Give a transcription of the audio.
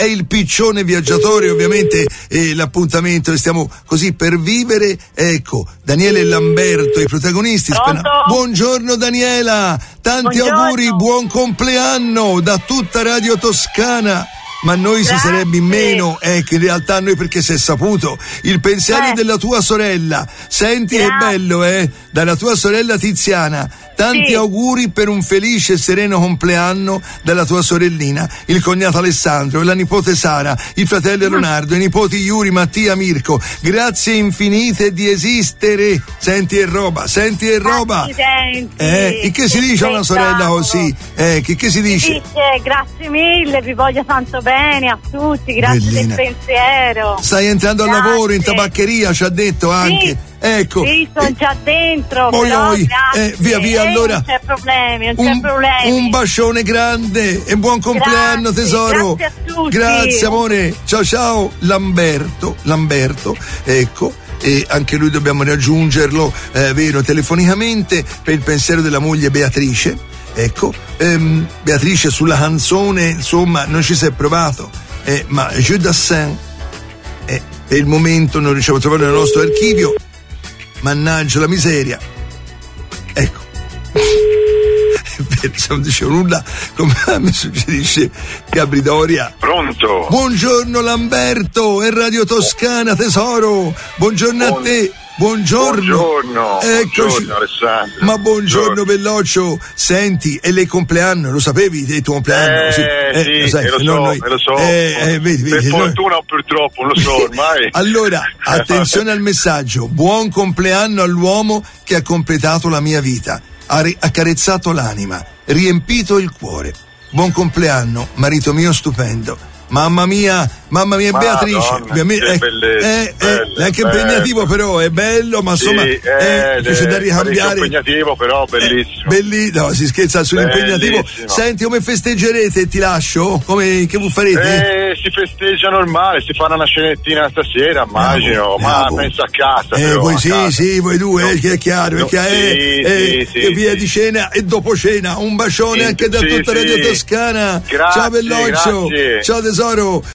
è il piccione viaggiatore, ovviamente l'appuntamento stiamo così per vivere. Ecco, Daniele e Lamberto, i protagonisti. Buongiorno Daniela, tanti auguri, buon compleanno da tutta Radio Toscana. Ma noi si sarebbe in meno, che in realtà noi, perché si è saputo il pensiero della tua sorella. Senti, è bello, dalla tua sorella Tiziana. Tanti auguri per un felice e sereno compleanno dalla tua sorellina, il cognato Alessandro, la nipote Sara, il fratello Leonardo, i nipoti Yuri, Mattia, Mirko. Grazie infinite di esistere. Senti e roba. E che si dice a una sorella così? Che si dice? Grazie mille, vi voglio tanto bene a tutti, grazie Bellina. del pensiero. Stai entrando al lavoro in tabaccheria, ci ha detto anche. Sì. Ecco. Sì, sono già dentro, però grazie. Via, allora. Non c'è problemi. Un bacione grande e buon compleanno, tesoro. Grazie a tutti. Grazie, amore. Ciao. Lamberto, ecco. E anche lui dobbiamo raggiungerlo, vero, telefonicamente, per il pensiero della moglie Beatrice. Ecco, Beatrice sulla canzone, insomma, non ci si è provato. Ma Jeu Dassin, per il momento non riusciamo a trovarlo nel nostro archivio. Mannaggia la miseria. Ecco. Non dicevo nulla, come mi suggerisce Gabri Doria. Pronto? Buongiorno Lamberto, è Radio Toscana, tesoro. Buongiorno a te. Buongiorno. Eccoci. Buongiorno Alessandro. Ma buongiorno Belloccio. Senti, è il compleanno, lo sapevi il tuo compleanno? Sì, lo so. Vedi, per fortuna o purtroppo, lo so ormai. Allora, attenzione al messaggio. Buon compleanno all'uomo che ha completato la mia vita, ha accarezzato l'anima, riempito il cuore. Buon compleanno, marito mio stupendo. Mamma mia, Beatrice. È anche impegnativo, però è bello, ma insomma c'è da ricambiare. È impegnativo, però bellissimo. No, si scherza sull'impegnativo. Senti, come festeggerete? Ti lascio? Che farete? Si festeggia normale, si fa una scenettina stasera, immagino, ma penso a casa. Voi voi due, che è chiaro, e via di cena e dopo cena. Un bacione anche da tutta Radio Toscana. Grazie, ciao Belloccio, grazie. ciao tesoro.